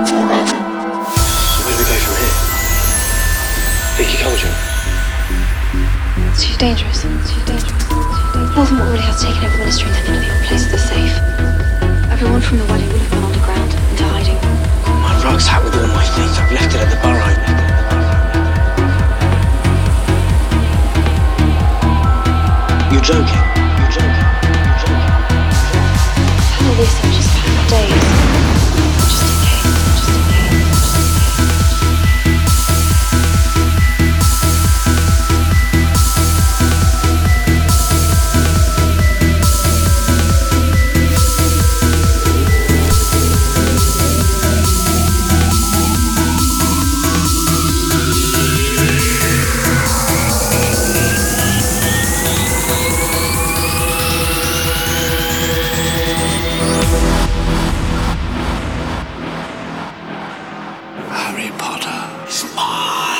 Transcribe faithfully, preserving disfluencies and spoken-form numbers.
Where do we go from here? Vicky Culture. It's too dangerous. It's too dangerous. Voldemort already has taken over Ministry, and none of your places are safe. Everyone from the wedding would have gone underground into hiding. My rucksack with all my things. I've left it at the Burrow. You're joking. You're joking. You're joking. I've had all the essentials packed for days. Just in case. Just in case. Harry Potter is mine.